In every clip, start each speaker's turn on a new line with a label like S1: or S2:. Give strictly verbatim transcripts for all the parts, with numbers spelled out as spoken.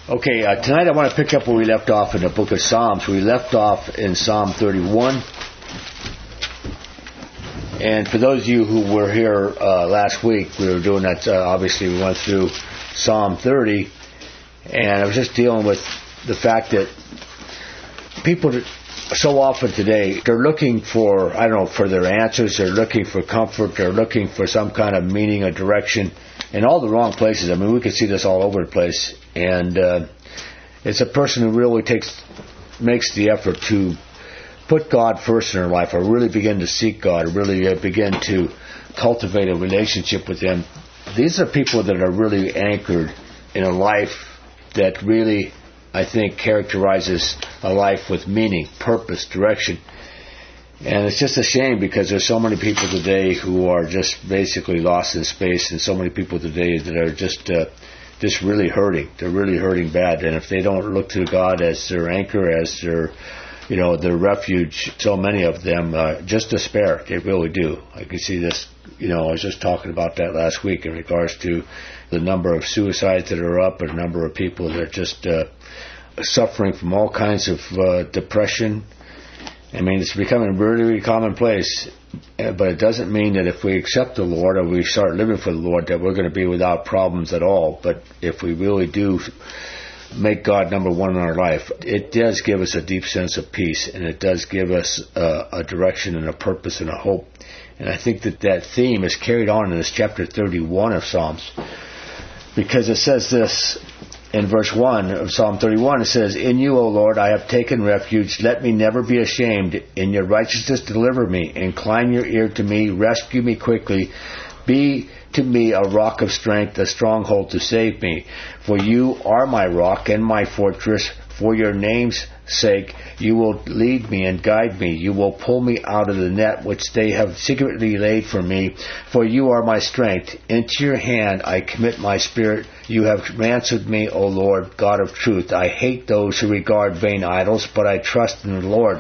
S1: Okay, uh, tonight I want to pick up where we left off in the book of Psalms. We left off in Psalm thirty-one. And for those of you who were here uh, last week, we were doing that, uh, obviously we went through Psalm thirty. And I was just dealing with the fact that people so often today, they're looking for, I don't know, for their answers, they're looking for comfort, they're looking for some kind of meaning or direction in all the wrong places. I mean, we can see this all over the place. And uh, it's a person who really takes, makes the effort to put God first in their life, or really begin to seek God, or really uh, begin to cultivate a relationship with Him. These are people that are really anchored in a life that really, I think, characterizes a life with meaning, purpose, direction. And it's just a shame because there's so many people today who are just basically lost in space, and so many people today that are just uh, just really hurting. They're really hurting bad. And if they don't look to God as their anchor, as their, you know, their refuge, so many of them uh, just despair. They really do. I can see this, you know, I was just talking about that last week in regards to the number of suicides that are up, and the number of people that are just uh, suffering from all kinds of uh, depression. I mean, it's becoming a really, really commonplace, but it doesn't mean that if we accept the Lord or we start living for the Lord that we're going to be without problems at all. But if we really do make God number one in our life, it does give us a deep sense of peace, and it does give us uh, a direction and a purpose and a hope. And I think that that theme is carried on in this chapter thirty-one of Psalms, because it says this in verse one of Psalm thirty-one. It says, "In you, O Lord, I have taken refuge. Let me never be ashamed. In your righteousness deliver me. Incline your ear to me. Rescue me quickly. Be to me a rock of strength, a stronghold to save me. For you are my rock and my fortress. For your name's sake, you will lead me and guide me. You will pull me out of the net which they have secretly laid for me. For you are my strength. Into your hand I commit my spirit. You have ransomed me, O Lord, God of truth. I hate those who regard vain idols, but I trust in the Lord.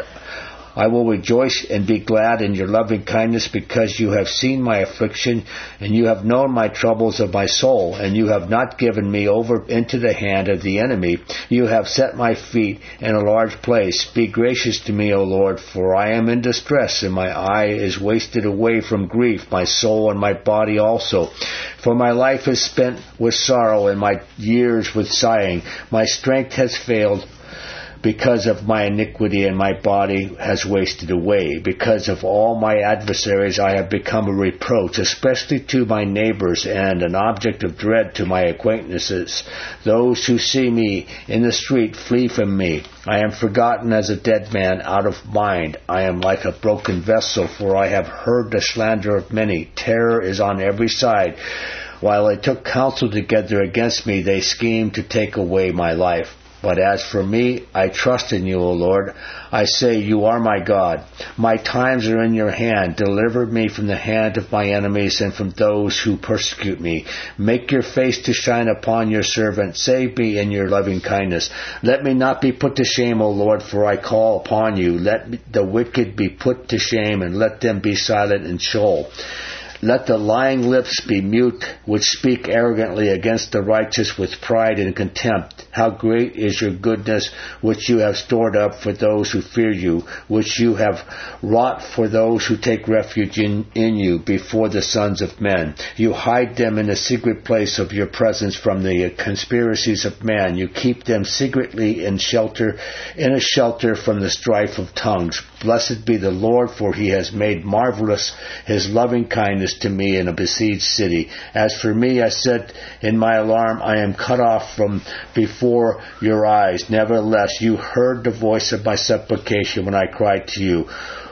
S1: I will rejoice and be glad in your loving kindness, because you have seen my affliction, and you have known my troubles of my soul, and you have not given me over into the hand of the enemy. You have set my feet in a large place. Be gracious to me, O Lord, for I am in distress, and my eye is wasted away from grief, my soul and my body also. For my life is spent with sorrow, and my years with sighing. My strength has failed because of my iniquity, and my body has wasted away. Because of all my adversaries I have become a reproach, especially to my neighbors, and an object of dread to my acquaintances. Those who see me in the street flee from me. I am forgotten as a dead man, out of mind. I am like a broken vessel, for I have heard the slander of many. Terror is on every side. While they took counsel together against me, they schemed to take away my life. But as for me, I trust in you, O Lord. I say, you are my God. My times are in your hand. Deliver me from the hand of my enemies and from those who persecute me. Make your face to shine upon your servant. Save me in your loving kindness. Let me not be put to shame, O Lord, for I call upon you. Let the wicked be put to shame, and let them be silent in Sheol. Let the lying lips be mute, which speak arrogantly against the righteous with pride and contempt. How great is your goodness, which you have stored up for those who fear you, which you have wrought for those who take refuge in, in you before the sons of men. You hide them in the secret place of your presence from the conspiracies of man. You keep them secretly in shelter, in a shelter from the strife of tongues. Blessed be the Lord, for he has made marvelous his loving kindness to me in a besieged city. As for me, I said in my alarm, I am cut off from before your eyes. Nevertheless, you heard the voice of my supplication when I cried to you.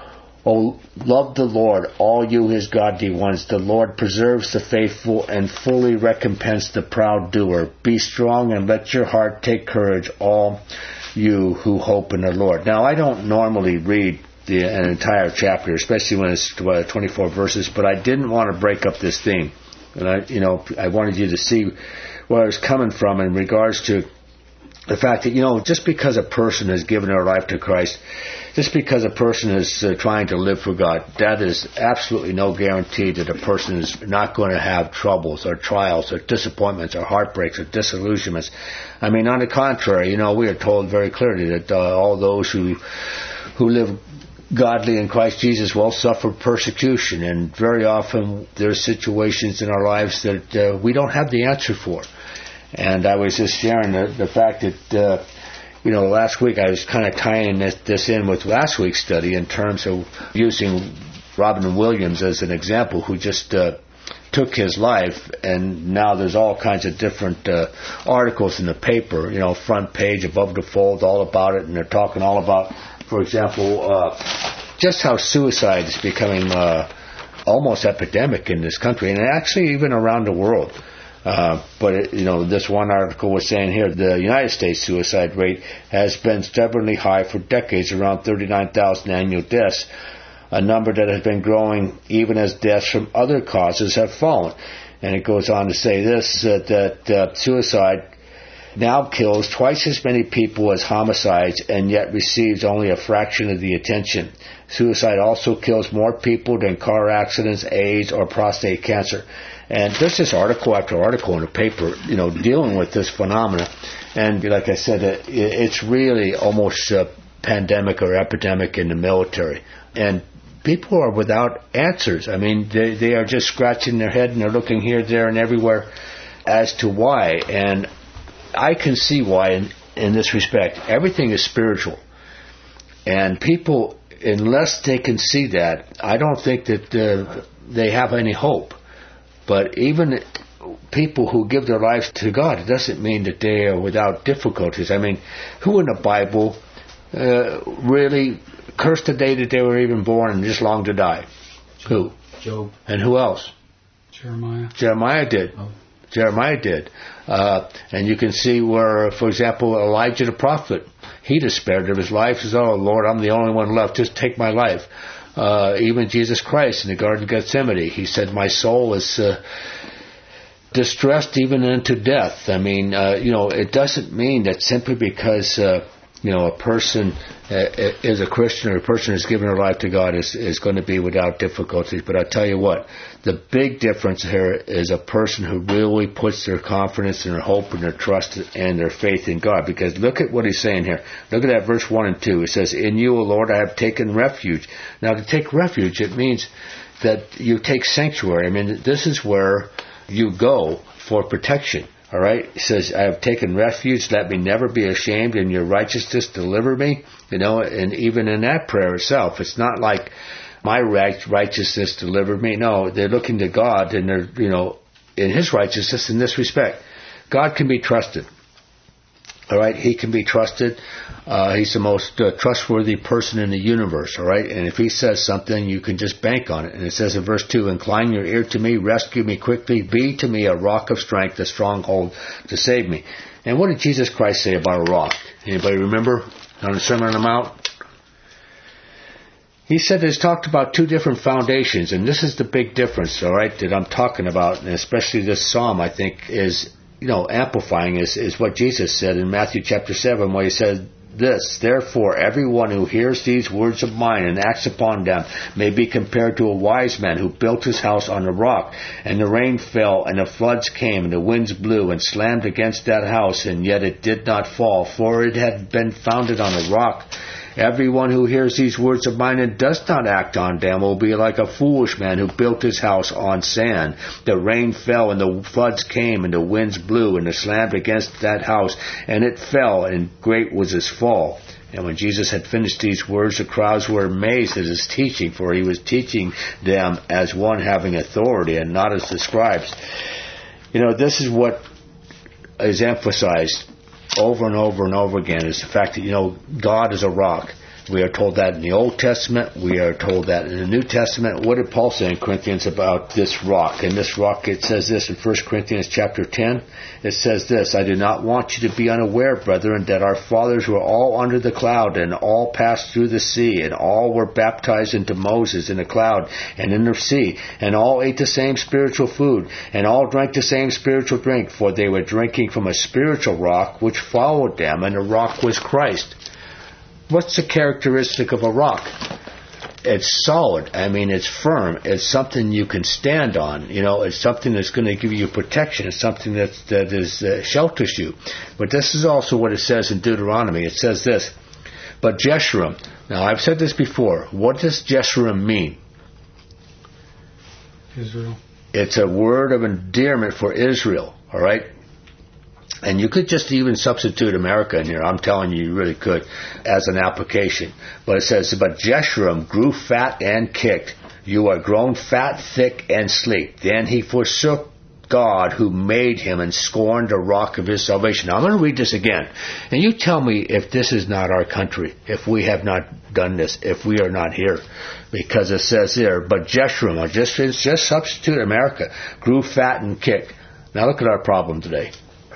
S1: O love the Lord, all you his godly ones. The Lord preserves the faithful and fully recompense the proud doer. Be strong and let your heart take courage, all you who hope in the Lord. Now, I don't normally read the, an entire chapter, especially when it's uh, twenty-four verses, but I didn't want to break up this theme. And I, you know, I wanted you to see where I was coming from in regards to the fact that, you know, just because a person has given their life to Christ, just because a person is uh, trying to live for God, that is absolutely no guarantee that a person is not going to have troubles or trials or disappointments or heartbreaks or disillusionments. I mean, on the contrary, you know, we are told very clearly that uh, all those who who live godly in Christ Jesus will suffer persecution, and very often there's situations in our lives that uh, we don't have the answer for. And I was just sharing the, the fact that, uh, you know, last week I was kind of tying this, this in with last week's study in terms of using Robin Williams as an example, who just uh, took his life, and now there's all kinds of different uh, articles in the paper, you know, front page, above the fold, all about it, and they're talking all about, for example, uh, just how suicide is becoming uh, almost epidemic in this country, and actually even around the world. Uh, but, it, you know, this one article was saying here, the United States suicide rate has been stubbornly high for decades, around thirty-nine thousand annual deaths, a number that has been growing even as deaths from other causes have fallen. And it goes on to say this, uh, that uh, suicide now kills twice as many people as homicides, and yet receives only a fraction of the attention. Suicide also kills more people than car accidents, AIDS, or prostate cancer. And there's this article after article in the paper, you know, dealing with this phenomena. And like I said, it, it's really almost a pandemic or epidemic in the military. And people are without answers. I mean, they, they are just scratching their head and they're looking here, there, and everywhere as to why. And I can see why in, in this respect. Everything is spiritual. And people, unless they can see that, I don't think that uh, they have any hope. But even people who give their lives to God, it doesn't mean that they are without difficulties. I mean, who in the Bible uh, really cursed the day that they were even born and just longed to die?
S2: Job.
S1: Who?
S2: Job.
S1: And who else?
S2: Jeremiah.
S1: Jeremiah did.
S2: Oh.
S1: Jeremiah did. Uh, and you can see where, for example, Elijah the prophet, he despaired of his life. He says, oh, Lord, I'm the only one left. Just take my life. Uh, even Jesus Christ in the Garden of Gethsemane, he said, my soul is uh, distressed even unto death. I mean, uh, you know, it doesn't mean that simply because, uh, you know, a person uh, is a Christian or a person has given their life to God is, is going to be without difficulties. But I tell you what, the big difference here is a person who really puts their confidence and their hope and their trust and their faith in God. Because look at what he's saying here. Look at that verse one and two. It says, in you, O Lord, I have taken refuge. Now, to take refuge, it means that you take sanctuary. I mean, this is where you go for protection. All right? It says, I have taken refuge. Let me never be ashamed. In your righteousness, deliver me. You know, and even in that prayer itself, it's not like my righteousness delivered me. No, they're looking to God, and they're, you know, in His righteousness in this respect. God can be trusted. All right? He can be trusted. Uh, he's the most uh, trustworthy person in the universe. All right? And if He says something, you can just bank on it. And it says in verse two, incline your ear to me, rescue me quickly, be to me a rock of strength, a stronghold to save me. And what did Jesus Christ say about a rock? Anybody remember on the Sermon on the Mount? He said he's talked about two different foundations, and this is the big difference, all right, that I'm talking about, and especially this psalm, I think, is, you know, amplifying is, is what Jesus said in Matthew chapter seven, where He said this, therefore everyone who hears these words of mine and acts upon them may be compared to a wise man who built his house on a rock, and the rain fell, and the floods came, and the winds blew and slammed against that house, and yet it did not fall, for it had been founded on a rock. Everyone who hears these words of mine and does not act on them will be like a foolish man who built his house on sand. The rain fell, and the floods came, and the winds blew, and it slammed against that house, and it fell, and great was its fall. And when Jesus had finished these words, the crowds were amazed at His teaching, for He was teaching them as one having authority, and not as the scribes. You know, this is what is emphasized over and over and over again, is the fact that, you know, God is a rock. We are told that in the Old Testament. We are told that in the New Testament. What did Paul say in Corinthians about this rock? And this rock, it says this in First Corinthians chapter ten. It says this, I do not want you to be unaware, brethren, that our fathers were all under the cloud, and all passed through the sea, and all were baptized into Moses in the cloud and in the sea, and all ate the same spiritual food, and all drank the same spiritual drink, for they were drinking from a spiritual rock which followed them, and the rock was Christ. What's the characteristic of a rock? It's solid. I mean, it's firm. It's something you can stand on. You know, it's something that's going to give you protection. It's something that that is uh, shelters you. But this is also what it says in Deuteronomy. It says this, but Jeshurun. Now, I've said this before. What does Jeshurun mean?
S2: Israel.
S1: It's a word of endearment for Israel. All right. And you could just even substitute America in here. I'm telling you, you really could, as an application. But it says, but Jeshurun grew fat and kicked. You are grown fat, thick, and sleek. Then he forsook God who made him and scorned the rock of his salvation. Now, I'm going to read this again. And you tell me if this is not our country, if we have not done this, if we are not here. Because it says there, but Jeshurun, or just, just substitute America, grew fat and kicked. Now look at our problem today.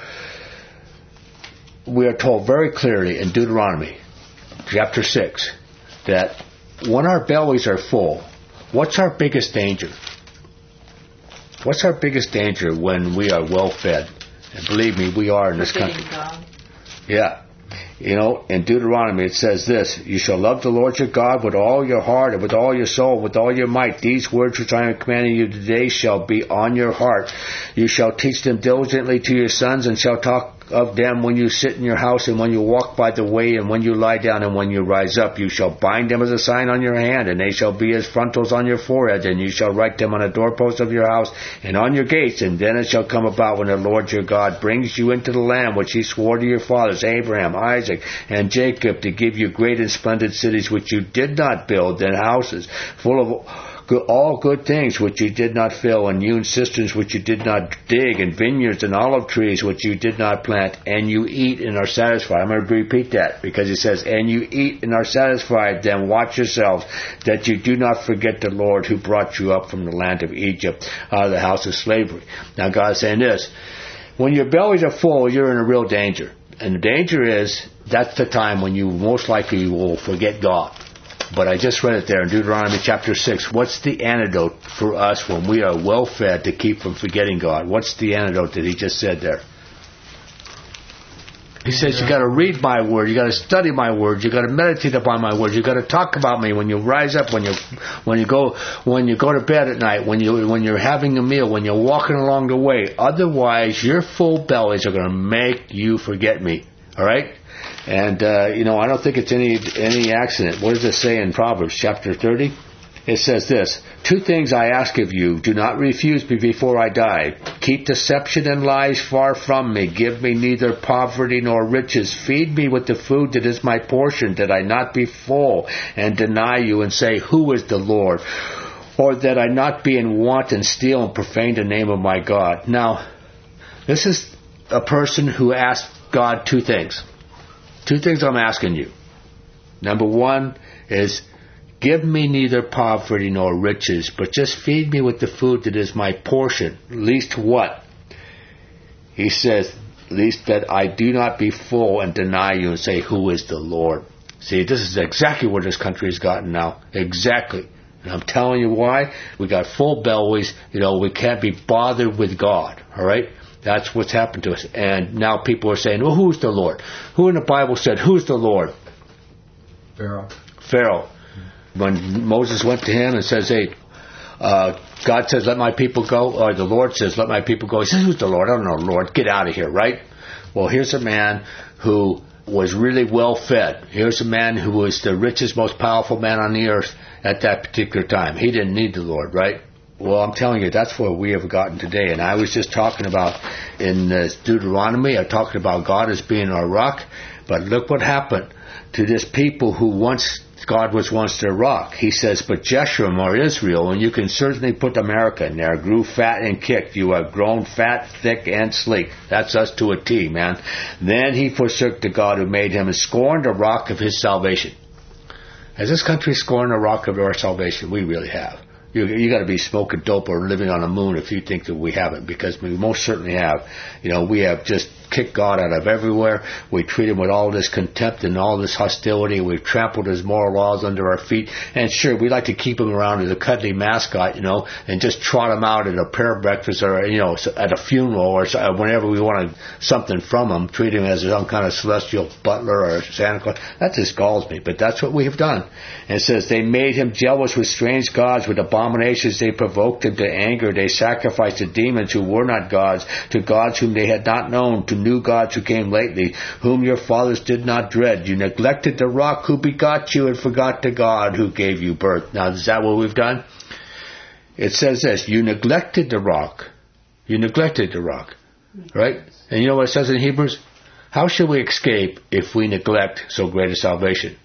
S1: We are told very clearly in Deuteronomy chapter six that when our bellies are full, what's our biggest danger? What's our biggest danger when we are well fed? And believe me, we are in this country. Yeah. You know, in Deuteronomy it says this, you shall love the Lord your God with all your heart and with all your soul, with all your might. These words which I am commanding you today shall be on your heart. You shall teach them diligently to your sons, and shall talk of them when you sit in your house, and when you walk by the way, and when you lie down, and when you rise up. You shall bind them as a sign on your hand, and they shall be as frontals on your forehead, and you shall write them on the doorpost of your house and on your gates. And then it shall come about, when the Lord your God brings you into the land which he swore to your fathers, Abraham, Isaac, and Jacob, to give you great and splendid cities which you did not build, and houses full of all good things which you did not fill, and hewn cisterns which you did not dig, and vineyards and olive trees which you did not plant, and you eat and are satisfied. I'm going to repeat that, because it says, and you eat and are satisfied. Then watch yourselves, that you do not forget the Lord who brought you up from the land of Egypt, out of the house of slavery. Now God's saying this, when your bellies are full, you're in a real danger. And the danger is, that's the time when you most likely will forget God. But I just read it there in Deuteronomy chapter six. What's the antidote for us when we are well fed to keep from forgetting God? What's the antidote that he just said there? He says, you got to read my word, you got to study my word, you got to meditate upon my word, you got to talk about me when you rise up, when you when you go when you go to bed at night, when you when you're having a meal, when you're walking along the way. Otherwise, your full bellies are going to make you forget me. All right? And, uh, you know, I don't think it's any any accident. What does it say in Proverbs chapter thirty? It says this, two things I ask of you, do not refuse me before I die. Keep deception and lies far from me. Give me neither poverty nor riches. Feed me with the food that is my portion, that I not be full and deny you and say, who is the Lord? Or that I not be in want and steal and profane the name of my God. Now, this is a person who asked God two things. Two things I'm asking you. Number one is, give me neither poverty nor riches, but just feed me with the food that is my portion. Least what? He says, least that I do not be full and deny you and say, who is the Lord? See, this is exactly where this country has gotten now. Exactly. And I'm telling you why. We got full bellies. You know, we can't be bothered with God. All right? That's what's happened to us. And now people are saying, well, who's the Lord? Who in the Bible said, who's the Lord?
S2: Pharaoh.
S1: Pharaoh. When Moses went to him and says, hey, uh, God says, let my people go, or the Lord says, let my people go. He says, who's the Lord? I don't know, Lord. Get out of here, right? Well, here's a man who was really well fed. Here's a man who was the richest, most powerful man on the earth at that particular time. He didn't need the Lord, right? Well, I'm telling you, that's where we have gotten today. And I was just talking about in uh, Deuteronomy, I talked about God as being our rock. But look what happened to this people who once, God was once their rock. He says, but Jeshurun, or Israel, and you can certainly put America in there, grew fat and kicked. You have grown fat, thick, and sleek. That's us to a T, man. Then he forsook the God who made him and scorned the rock of his salvation. Has this country scored a rock of our salvation? We really have. You, you got to be smoking dope or living on the moon if you think that we haven't, because we most certainly have. You know, we have just kicked God out of everywhere. We treat him with all this contempt and all this hostility. We've trampled his moral laws under our feet. And sure, we like to keep him around as a cuddly mascot, you know, and just trot him out at a prayer breakfast or, you know, at a funeral or whenever we want something from him, treat him as some kind of celestial butler or Santa Claus. That just galls me, but that's what we have done. And it says, they made him jealous with strange gods, with abominations they provoked him to anger. They sacrificed to demons who were not gods, to gods whom they had not known, to new gods who came lately, whom your fathers did not dread. You neglected the rock who begot you and forgot the God who gave you birth. Now, is that what we've done? It says this, you neglected the rock. You neglected the rock. Right? And you know what it says in Hebrews? How shall we escape if we neglect so great a salvation?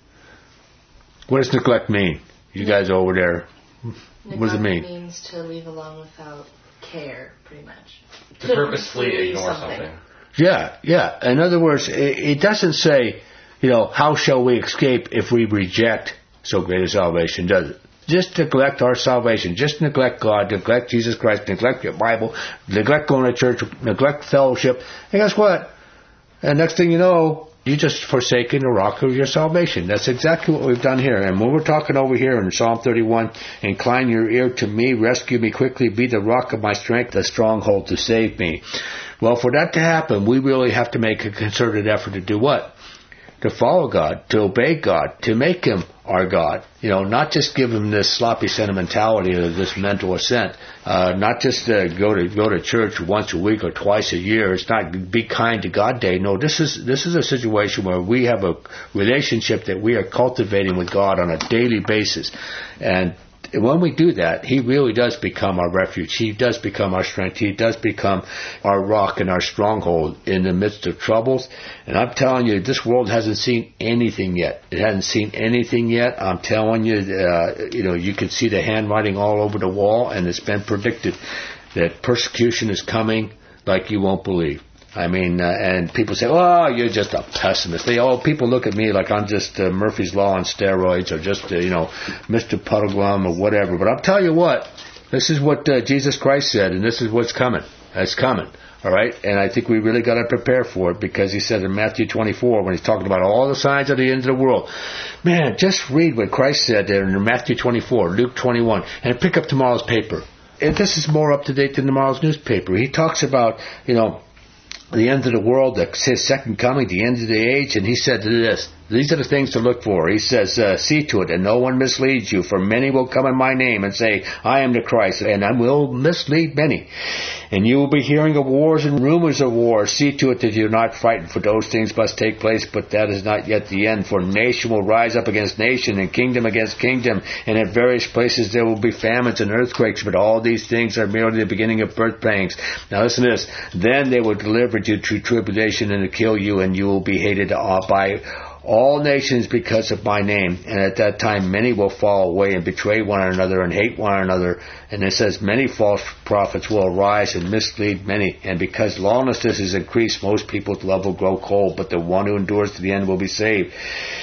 S1: What does neglect mean? You guys over there,
S3: neglect
S1: what does it mean?
S3: It means to leave alone without care, pretty much.
S2: To, to purposefully ignore something. something.
S1: Yeah, yeah. In other words, it, it doesn't say, you know, how shall we escape if we reject so great a salvation, does it? Just neglect our salvation. Just neglect God, neglect Jesus Christ, neglect your Bible, neglect going to church, neglect fellowship. And guess what? And next thing you know, you just forsaken the rock of your salvation. That's exactly what we've done here. And when we're talking over here in Psalm thirty-one, incline your ear to me, rescue me quickly, be the rock of my strength, the stronghold to save me. Well, for that to happen, we really have to make a concerted effort to do what? To follow God, to obey God, to make him our God. You know, not just give him this sloppy sentimentality or this mental assent. Uh, not just uh, go to go to church once a week or twice a year. It's not be kind to God day. No, this is this is a situation where we have a relationship that we are cultivating with God on a daily basis. And when we do that, he really does become our refuge. He does become our strength. He does become our rock and our stronghold in the midst of troubles. And I'm telling you, this world hasn't seen anything yet. It hasn't seen anything yet. I'm telling you, uh, you know, you can see the handwriting all over the wall, and it's been predicted that persecution is coming like you won't believe. I mean, uh, and people say, oh, you're just a pessimist. They all, people look at me like I'm just uh, Murphy's Law on steroids or just, uh, you know, Mister Puddleglum or whatever. But I'll tell you what, this is what uh, Jesus Christ said, and this is what's coming. It's coming. All right? And I think we really got to prepare for it, because he said in Matthew twenty-four, when he's talking about all the signs of the end of the world, man, just read what Christ said there in Matthew twenty-four, Luke twenty-one, and pick up tomorrow's paper. And this is more up to date than tomorrow's newspaper. He talks about, you know, the end of the world, his second coming, the end of the age, and he said this, these are the things to look for. He says, uh, see to it, and no one misleads you, for many will come in my name and say, I am the Christ, and I will mislead many. And you will be hearing of wars and rumors of wars. See to it that you are not frightened, for those things must take place, but that is not yet the end. For nation will rise up against nation, and kingdom against kingdom, and at various places there will be famines and earthquakes, but all these things are merely the beginning of birth pangs. Now listen to this. Then they will deliver you to tribulation and to kill you, and you will be hated by all nations because of my name. And at that time many will fall away and betray one another and hate one another. And it says many false prophets will arise and mislead many. And because lawlessness is increased, most people's love will grow cold, but the one who endures to the end will be saved.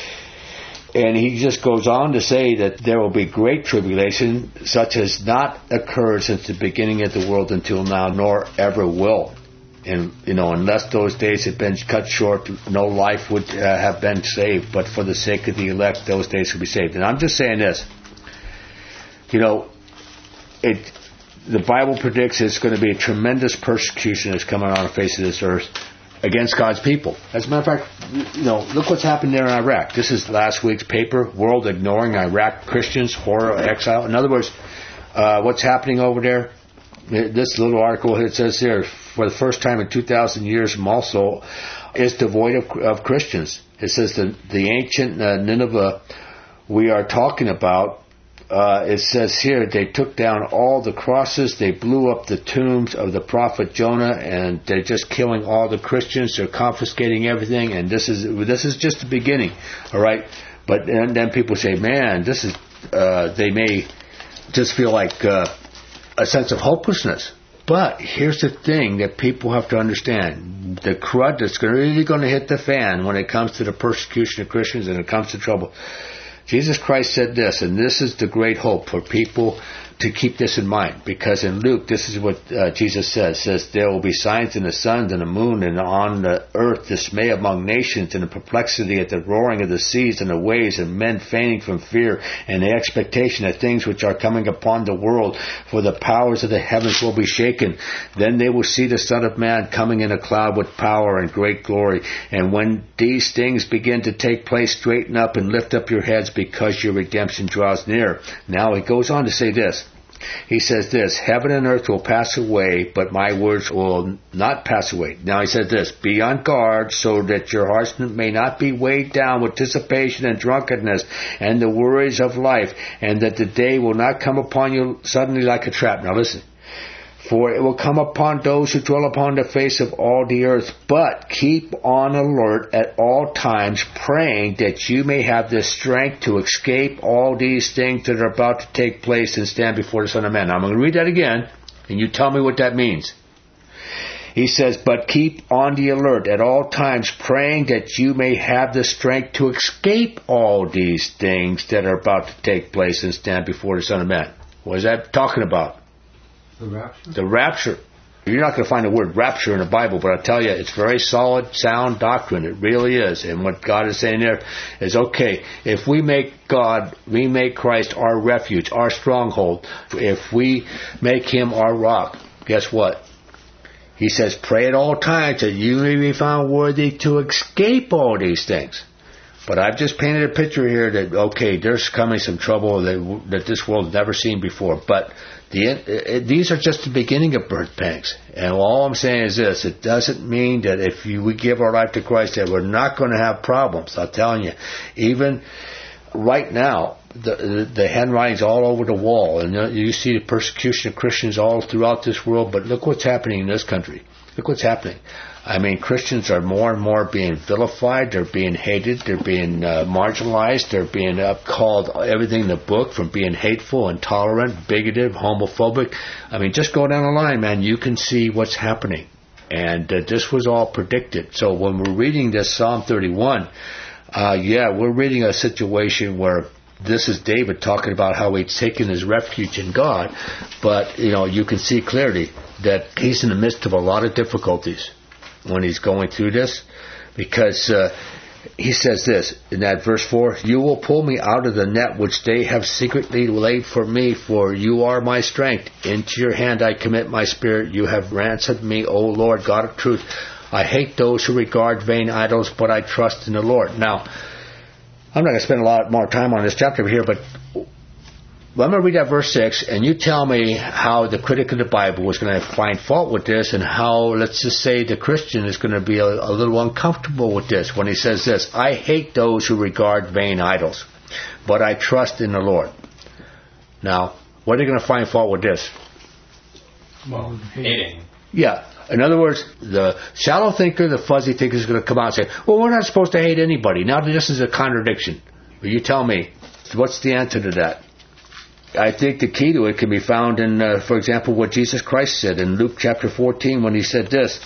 S1: And he just goes on to say that there will be great tribulation, such as not occurred since the beginning of the world until now, nor ever will. And, you know, unless those days had been cut short, no life would uh, have been saved. But for the sake of the elect, those days would be saved. And I'm just saying this. You know, it. The Bible predicts it's going to be a tremendous persecution that's coming on the face of this earth against God's people. As a matter of fact, you know, look what's happened there in Iraq. This is last week's paper, World Ignoring Iraq Christians, Horror, Exile. In other words, uh, what's happening over there? This little article, it says here, for the first time in two thousand years, Mosul is devoid of, of Christians. It says the, the ancient uh, Nineveh we are talking about, uh, it says here, they took down all the crosses, they blew up the tombs of the prophet Jonah, and they're just killing all the Christians, they're confiscating everything, and this is this is just the beginning, all right? But and then people say, man, this is, uh, they may just feel like uh, a sense of hopelessness. But here's the thing that people have to understand. The crud that's really going to hit the fan when it comes to the persecution of Christians and it comes to trouble. Jesus Christ said this, and this is the great hope for people to keep this in mind, because in Luke, this is what uh, Jesus says, says, there will be signs in the sun and the moon, and on the earth dismay among nations, and the perplexity at the roaring of the seas and the waves, and men fainting from fear, and the expectation of things which are coming upon the world, for the powers of the heavens will be shaken. Then they will see the Son of Man coming in a cloud with power and great glory. And when these things begin to take place, straighten up and lift up your heads, because your redemption draws near. Now he goes on to say this. He says this, heaven and earth will pass away, but my words will not pass away. Now he says this, be on guard so that your hearts may not be weighed down with dissipation and drunkenness and the worries of life, and that the day will not come upon you suddenly like a trap. Now listen. For it will come upon those who dwell upon the face of all the earth. But keep on alert at all times, praying that you may have the strength to escape all these things that are about to take place and stand before the Son of Man. Now, I'm going to read that again, and you tell me what that means. He says, but keep on the alert at all times, praying that you may have the strength to escape all these things that are about to take place and stand before the Son of Man. What is that talking about?
S4: The rapture?
S1: The rapture. You're not going to find the word rapture in the Bible, but I tell you, it's very solid, sound doctrine. It really is. And what God is saying there is, okay, if we make God, we make Christ our refuge, our stronghold, if we make Him our rock, guess what? He says, pray at all times that you may be found worthy to escape all these things. But I've just painted a picture here that, okay, there's coming some trouble that, that this world's never seen before. But the, it, these are just the beginning of birth pangs. And all I'm saying is this, it doesn't mean that if you, we give our life to Christ that we're not going to have problems. I'm telling you, even right now, the, the handwriting's all over the wall. And you see the persecution of Christians all throughout this world. But look what's happening in this country. Look what's happening. I mean, Christians are more and more being vilified. They're being hated. They're being uh, marginalized. They're being uh, called everything in the book, from being hateful, intolerant, bigoted, homophobic. I mean, just go down the line, man. You can see what's happening. And uh, this was all predicted. So when we're reading this Psalm thirty-one, uh, yeah, we're reading a situation where this is David talking about how he's taken his refuge in God. But, you know, you can see clearly that he's in the midst of a lot of difficulties when he's going through this, because uh, he says this in that verse four, you will pull me out of the net which they have secretly laid for me, for you are my strength. Into your hand I commit my spirit. You have ransomed me, O Lord, God of truth. I hate those who regard vain idols, but I trust in the Lord. Now, I'm not going to spend a lot more time on this chapter here, but I'm going to read that verse six, and you tell me how the critic of the Bible is going to find fault with this, and how, let's just say, the Christian is going to be a, a little uncomfortable with this when he says this, I hate those who regard vain idols, but I trust in the Lord. Now, what are they going to find fault with this?
S2: Well, hating.
S1: Yeah. In other words, the shallow thinker, the fuzzy thinker is going to come out and say, well, we're not supposed to hate anybody. Now, this is a contradiction. But you tell me, what's the answer to that? I think the key to it can be found in, uh, for example, what Jesus Christ said in Luke chapter fourteen when he said this.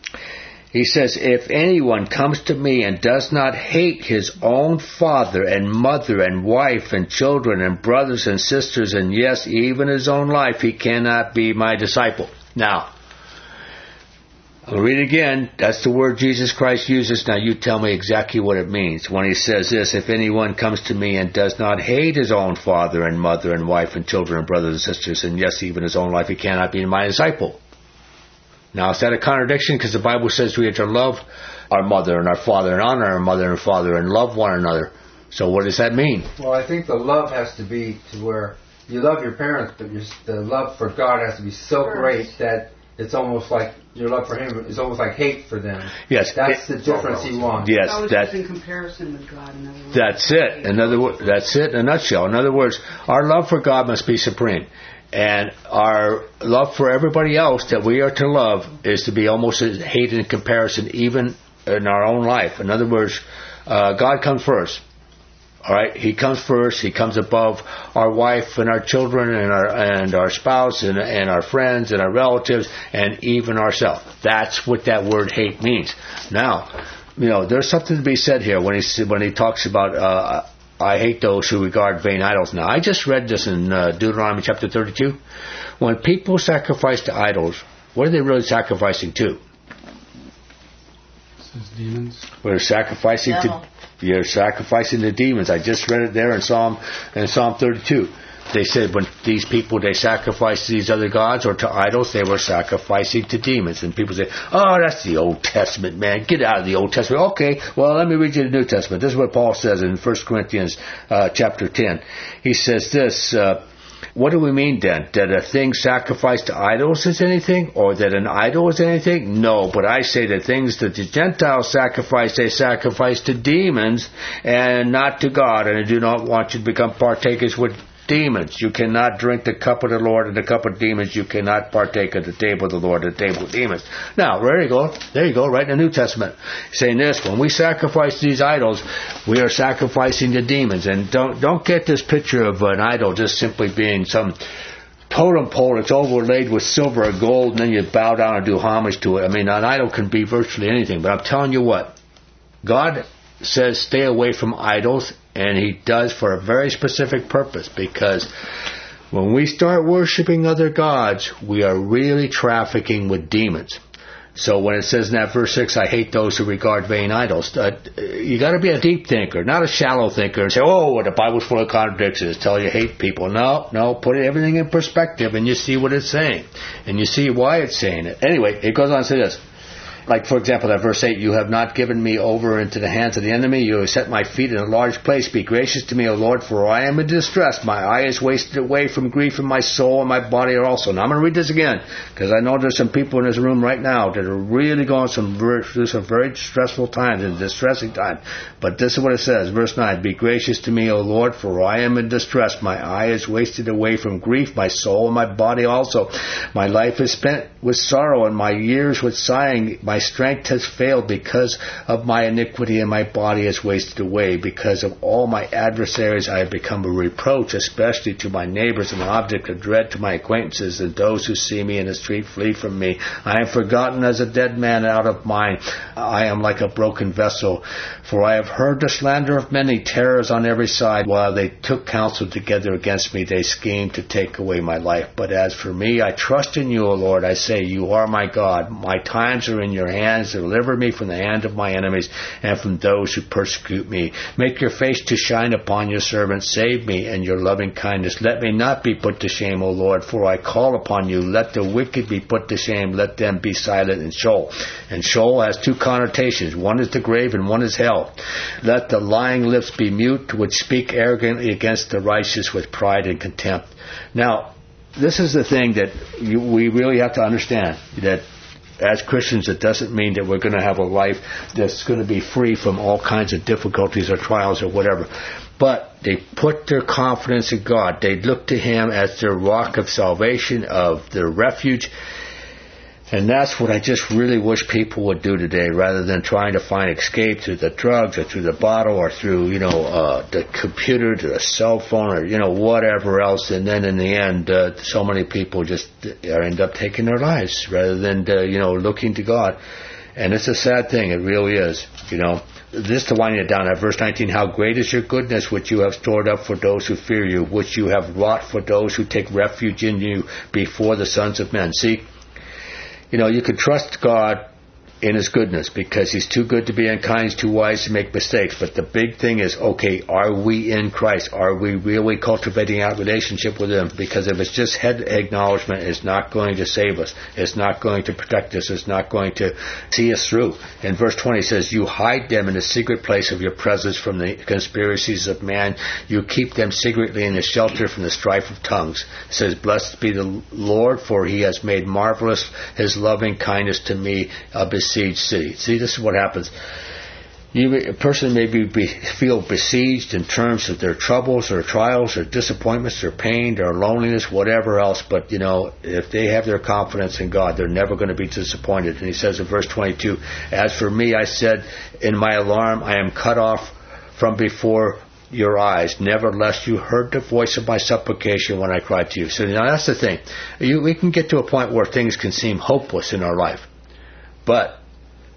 S1: He says, if anyone comes to me and does not hate his own father and mother and wife and children and brothers and sisters and yes, even his own life, he cannot be my disciple. Now, I'll read it again. That's the word Jesus Christ uses. Now you tell me exactly what it means when he says this, if anyone comes to me and does not hate his own father and mother and wife and children and brothers and sisters, and yes, even his own life, he cannot be my disciple. Now, is that a contradiction? Because the Bible says we are to love our mother and our father and honor our mother and father and love one another. So what does that mean?
S4: Well, I think the love has to be to where you love your parents, but your, the love for God has to be so great that it's almost like your love for Him is almost like hate for them.
S1: Yes,
S4: that's
S1: it,
S4: the difference He wants.
S1: Yes,
S5: that's in comparison with God. In other words.
S1: That's it. In other words, that's it in a nutshell. In other words, our love for God must be supreme, and our love for everybody else that we are to love is to be almost as hate in comparison, even in our own life. In other words, uh, God comes first. All right, He comes first. He comes above our wife and our children and our and our spouse and, and our friends and our relatives and even ourselves. That's what that word hate means. Now, you know, there's something to be said here when he when he talks about uh, I hate those who regard vain idols. Now, I just read this in uh, Deuteronomy chapter thirty-two. When people sacrifice to idols, what are they really sacrificing to?
S6: It says demons.
S1: We're sacrificing
S3: Devil.
S1: to you're sacrificing to demons. I just read it there in Psalm in Psalm thirty-two. They said when these people, they sacrificed to these other gods or to idols, they were sacrificing to demons. And people say, oh, that's the Old Testament, man. Get out of the Old Testament. Okay, well, let me read you the New Testament. This is what Paul says in First Corinthians uh, chapter ten. He says this, uh, what do we mean then? That a thing sacrificed to idols is anything? Or that an idol is anything? No, but I say that things that the Gentiles sacrifice, they sacrifice to demons and not to God. And I do not want you to become partakers with demons. You cannot drink the cup of the Lord and the cup of demons. You cannot partake of the table of the Lord and the table of demons. Now, there you go. There you go, right in the New Testament. Saying this, when we sacrifice these idols, we are sacrificing the demons. And don't don't get this picture of an idol just simply being some totem pole that's overlaid with silver or gold, and then you bow down and do homage to it. I mean, an idol can be virtually anything. But I'm telling you what, God says stay away from idols, and He does for a very specific purpose, because when we start worshiping other gods, we are really trafficking with demons. So when it says in that verse six, I hate those who regard vain idols, uh, you got to be a deep thinker, not a shallow thinker, and say, oh, the Bible's full of contradictions, tell you hate people. No, no, put everything in perspective, and you see what it's saying, and you see why it's saying it. Anyway, it goes on to say this. Like, for example, that verse eight, you have not given me over into the hands of the enemy. You have set my feet in a large place. Be gracious to me, O Lord, for I am in distress. My eye is wasted away from grief, and my soul and my body are also. Now, I'm going to read this again, because I know there's some people in this room right now that are really going some very, through some very stressful times and distressing times. But this is what it says, verse nine, be gracious to me, O Lord, for I am in distress. My eye is wasted away from grief, my soul and my body also. My life is spent with sorrow, and my years with sighing. My strength has failed because of my iniquity, and my body is wasted away. Because of all my adversaries I have become a reproach, especially to my neighbors, an object of dread to my acquaintances, and those who see me in the street flee from me. I am forgotten as a dead man out of mind. I am like a broken vessel, for I have heard the slander of many, terrors on every side. While they took counsel together against me, they schemed to take away my life. But as for me, I trust in you, O Lord. I say, you are my God. My times are in your hands. Deliver me from the hand of my enemies and from those who persecute me. Make your face to shine upon your servant. Save me in your loving kindness. Let me not be put to shame, O Lord, for I call upon you. Let the wicked be put to shame. Let them be silent in Sheol. And Sheol has two connotations. One is the grave and one is hell. Let the lying lips be mute, which speak arrogantly against the righteous with pride and contempt. Now, this is the thing that you, we really have to understand, that as Christians, it doesn't mean that we're going to have a life that's going to be free from all kinds of difficulties or trials or whatever. But they put their confidence in God. They look to Him as their rock of salvation, of their refuge. And that's what I just really wish people would do today, rather than trying to find escape through the drugs or through the bottle or through, you know, uh, the computer, to the cell phone, or, you know, whatever else. And then in the end, uh, so many people just end up taking their lives rather than, uh, you know, looking to God. And it's a sad thing. It really is, you know. This to wind it down at verse nineteen, how great is your goodness which you have stored up for those who fear you, which you have wrought for those who take refuge in you before the sons of men. See? You know, you can trust God in His goodness because He's too good to be unkind, He's too wise to make mistakes. But the big thing is, okay, are we in Christ? Are we really cultivating our relationship with Him? Because if it's just head acknowledgement, it's not going to save us. It's not going to protect us. It's not going to see us through. In verse twenty it says, you hide them in the secret place of your presence from the conspiracies of man. You keep them secretly in the shelter from the strife of tongues. It says, blessed be the Lord, for He has made marvelous His loving kindness to me, a besieged city. See, this is what happens. You, a person may be, be, feel besieged in terms of their troubles or trials or disappointments or pain or loneliness, whatever else, but, you know, if they have their confidence in God, they're never going to be disappointed. And He says in verse twenty-two, as for me, I said, in my alarm, I am cut off from before your eyes. Nevertheless, you heard the voice of my supplication when I cried to you. So, you know, that's the thing. You, we can get to a point where things can seem hopeless in our life. But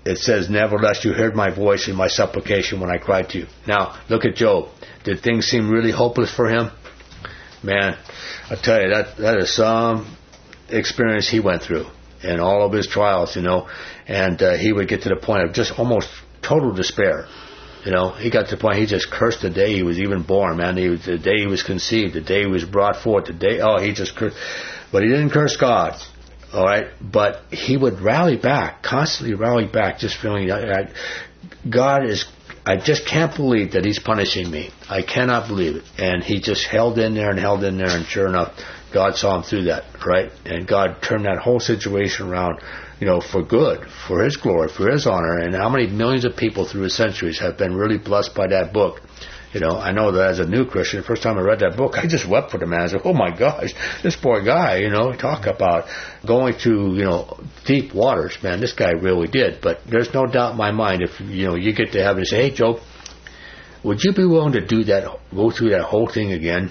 S1: it says, nevertheless you heard my voice in my supplication when I cried to you. Now, look at Job. Did things seem really hopeless for him? Man, I tell you, that that is some experience he went through in all of his trials, you know. And uh, he would get to the point of just almost total despair. You know, he got to the point he just cursed the day he was even born, man. He was, the day he was conceived, the day he was brought forth, the day, oh, he just cursed. But he didn't curse God, all right? But he would rally back, constantly rally back, just feeling, I, I, God is, I just can't believe that he's punishing me. I cannot believe it. And he just held in there and held in there, and sure enough, God saw him through that, right? And God turned that whole situation around, you know, for good, for his glory, for his honor. And how many millions of people through the centuries have been really blessed by that book? You know, I know that as a new Christian, the first time I read that book, I just wept for the man. I said, oh my gosh, this poor guy, you know, talk about going through, you know, deep waters, man, this guy really did. But there's no doubt in my mind, if, you know, you get to heaven and say, hey, Job, would you be willing to do that, go through that whole thing again?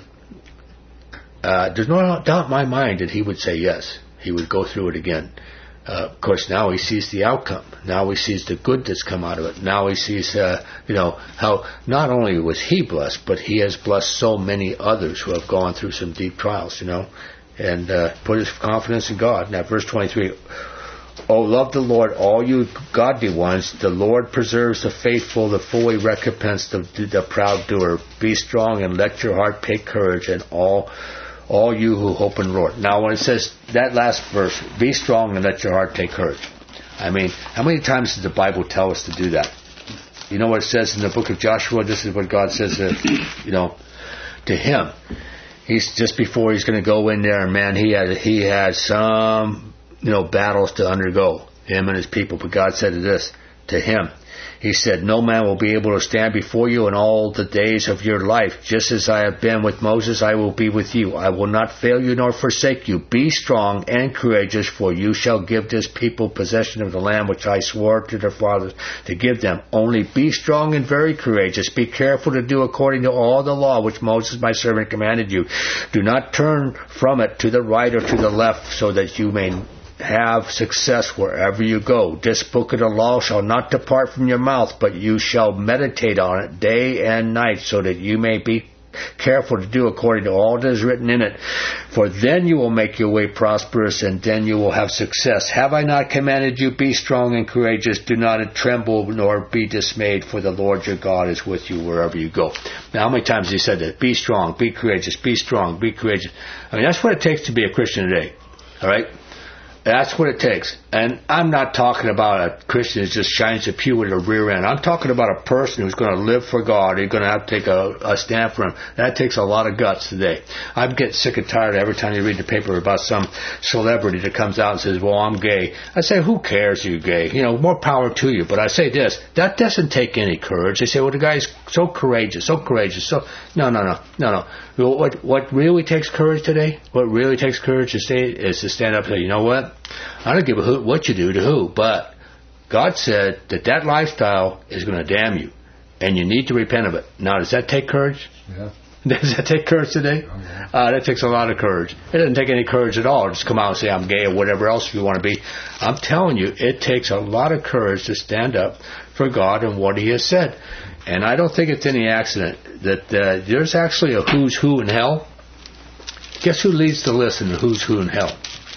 S1: Uh, there's no doubt in my mind that he would say yes. He would go through it again. Uh, of course, now he sees the outcome. Now he sees the good that's come out of it. Now he sees, uh, you know, how not only was he blessed, but he has blessed so many others who have gone through some deep trials, you know, and uh, put his confidence in God. Now, verse twenty-three, oh, love the Lord, all you godly ones. The Lord preserves the faithful, the fully recompense the, the proud doer. Be strong and let your heart take courage, and all all you who hope in the Lord. Now, when it says that last verse, be strong and let your heart take courage. I mean, how many times does the Bible tell us to do that? You know what it says in the book of Joshua? This is what God says, uh, you know, to him. He's just before he's going to go in there, and man, he had he had some, you know, battles to undergo, him and his people. But God said this to him. He said, no man will be able to stand before you in all the days of your life. Just as I have been with Moses, I will be with you. I will not fail you nor forsake you. Be strong and courageous, for you shall give this people possession of the land which I swore to their fathers to give them. Only be strong and very courageous. Be careful to do according to all the law which Moses my servant commanded you. Do not turn from it to the right or to the left, so that you may have success wherever you go. This book of the law shall not depart from your mouth, but you shall meditate on it day and night, so that you may be careful to do according to all that is written in it. For then you will make your way prosperous, and then you will have success. Have I not commanded you, be strong and courageous? Do not tremble nor be dismayed, for the Lord your God is with you wherever you go. Now, how many times has he said that? Be strong, be courageous, be strong, be courageous. I mean, that's what it takes to be a Christian today. All right? That's what it takes. And I'm not talking about a Christian who just shines a pew with a rear end. I'm talking about a person who's going to live for God. Who's going to have to take a, a stand for him. That takes a lot of guts today. I get sick and tired every time you read the paper about some celebrity that comes out and says, well, I'm gay. I say, who cares you're gay? You know, more power to you. But I say this, that doesn't take any courage. They say, well, the guy's so courageous, so courageous. So No, no, no, no, no. What, what really takes courage today, what really takes courage to say, is to stand up and say, you know what? I don't give a hoot what you do to who, but God said that that lifestyle is going to damn you, and you need to repent of it. Now, does that take courage?
S4: Yeah.
S1: Does that take courage today?
S4: Oh, yeah.
S1: Uh, that takes a lot of courage. It doesn't take any courage at all. Just come out and say, I'm gay or whatever else you want to be. I'm telling you, it takes a lot of courage to stand up for God and what He has said. And I don't think it's any accident that uh, there's actually a who's who in hell. Guess who leads the list in the who's who in hell?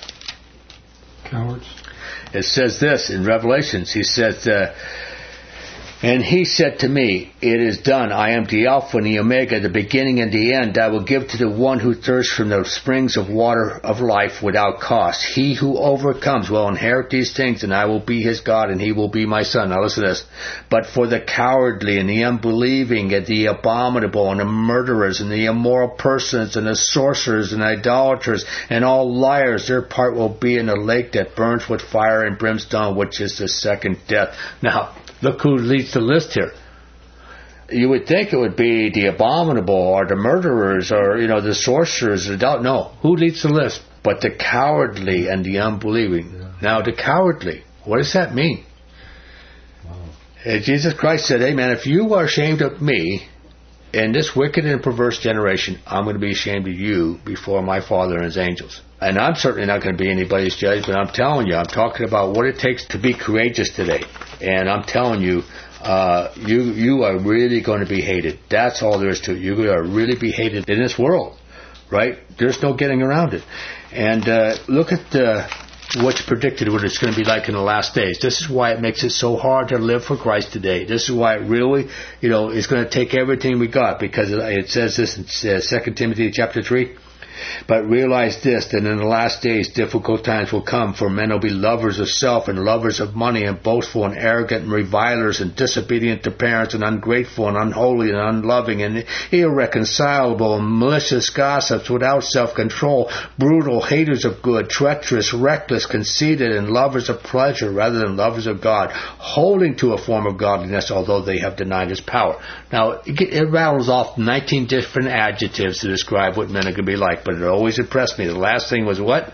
S6: Cowards.
S1: It says this in Revelations. He says, uh, and he said to me, it is done. I am the Alpha and the Omega, the beginning and the end. I will give to the one who thirsts from the springs of water of life without cost. He who overcomes will inherit these things, and I will be his God, and he will be my son. Now listen to this. But for the cowardly and the unbelieving and the abominable and the murderers and the immoral persons and the sorcerers and idolaters and all liars, their part will be in the lake that burns with fire and brimstone, which is the second death. Now, look who leads the list here. You would think it would be the abominable or the murderers or, you know, the sorcerers. No. Who leads the list? But the cowardly and the unbelieving. Yeah. Now, the cowardly, what does that mean? Wow. Jesus Christ said, hey, man, if you are ashamed of me in this wicked and perverse generation, I'm going to be ashamed of you before my Father and his angels. And I'm certainly not going to be anybody's judge, but I'm telling you, I'm talking about what it takes to be courageous today. And I'm telling you, uh, you you are really going to be hated. That's all there is to it. You're going to really be hated in this world, right? There's no getting around it. And uh, look at uh, what's predicted, what it's going to be like in the last days. This is why it makes it so hard to live for Christ today. This is why it really, you know, is going to take everything we got, because it says this in Second Timothy chapter three. But realize this, that in the last days difficult times will come, for men will be lovers of self and lovers of money and boastful and arrogant and revilers and disobedient to parents and ungrateful and unholy and unloving and irreconcilable and malicious gossips without self-control, brutal, haters of good, treacherous, reckless, conceited, and lovers of pleasure rather than lovers of God, holding to a form of godliness although they have denied his power. Now, it rattles off nineteen different adjectives to describe what men are going to be like. But it always impressed me. The last thing was what?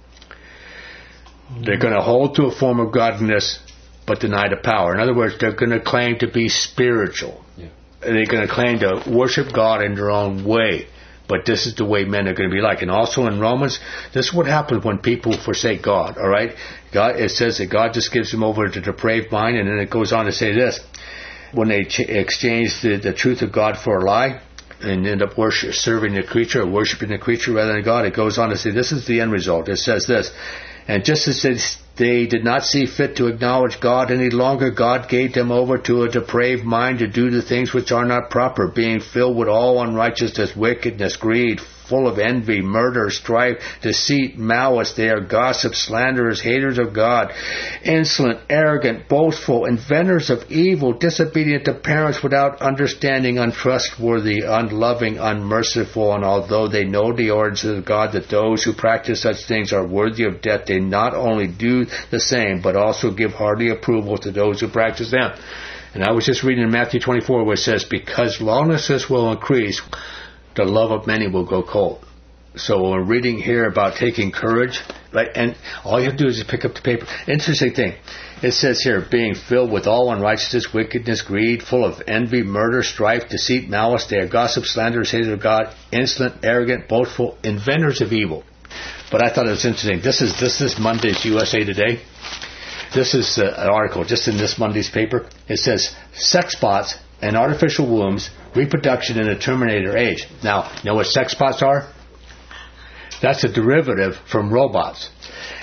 S1: They're going to hold to a form of godliness, but deny the power. In other words, they're going to claim to be spiritual. Yeah. They're going to claim to worship God in their own way. But this is the way men are going to be like. And also in Romans, this is what happens when people forsake God. All right? God, it says that God just gives them over to depraved mind, and then it goes on to say this. When they ch- exchange the, the truth of God for a lie, and end up worship, serving the creature, or worshiping the creature rather than God, it goes on to say, this is the end result. It says this, and just as they did not see fit to acknowledge God any longer, God gave them over to a depraved mind to do the things which are not proper, being filled with all unrighteousness, wickedness, greed, full of envy, murder, strife, deceit, malice. They are gossips, slanderers, haters of God, insolent, arrogant, boastful, inventors of evil, disobedient to parents, without understanding, untrustworthy, unloving, unmerciful. And although they know the ordinances of God, that those who practice such things are worthy of death, they not only do the same, but also give hearty approval to those who practice them. And I was just reading in Matthew twenty-four where it says, because lawlessness will increase, the love of many will go cold. So we're reading here about taking courage, right? And all you have to do is just pick up the paper. Interesting thing. It says here, being filled with all unrighteousness, wickedness, greed, full of envy, murder, strife, deceit, malice. They are gossips, slanderers, haters of God, insolent, arrogant, boastful, inventors of evil. But I thought it was interesting. This is this is Monday's U S A Today. This is uh, an article just in this Monday's paper. It says, sex bots and artificial wombs, reproduction in a Terminator age. Now, you know what sex bots are? That's a derivative from robots.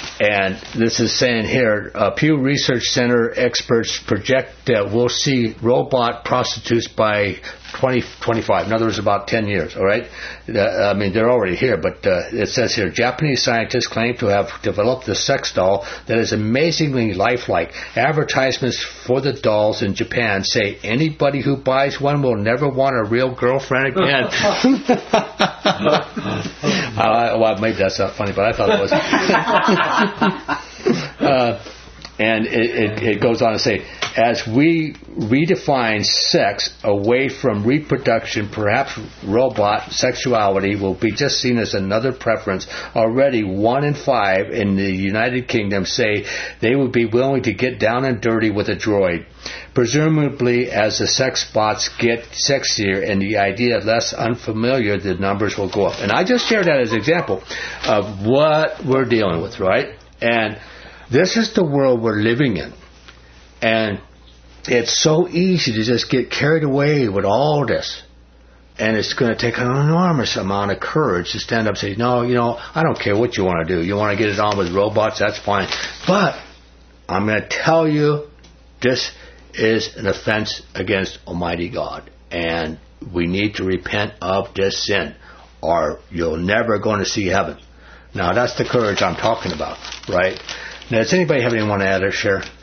S1: And this is saying here, uh, Pew Research Center experts project that we'll see robot prostitutes by twenty twenty-five. In other words, about ten years, all right? Uh, I mean, they're already here, but uh, it says here, Japanese scientists claim to have developed a sex doll that is amazingly lifelike. Advertisements for the dolls in Japan say anybody who buys one will never want a real girlfriend again. I, well, maybe that's not funny, but I thought it was. uh, and it, it, it goes on to say, as we redefine sex away from reproduction, perhaps robot sexuality will be just seen as another preference. Already one in five in the United Kingdom say they would be willing to get down and dirty with a droid. Presumably, as the sex bots get sexier and the idea less unfamiliar, the numbers will go up. And I just shared that as an example of what we're dealing with, right? And this is the world we're living in. And it's so easy to just get carried away with all this. And it's going to take an enormous amount of courage to stand up and say, no, you know, I don't care what you want to do. You want to get it on with robots, that's fine. But I'm going to tell you, this is an offense against Almighty God. And we need to repent of this sin, or you're never going to see heaven. Now, that's the courage I'm talking about, right? Now, does anybody have anyone to add or share?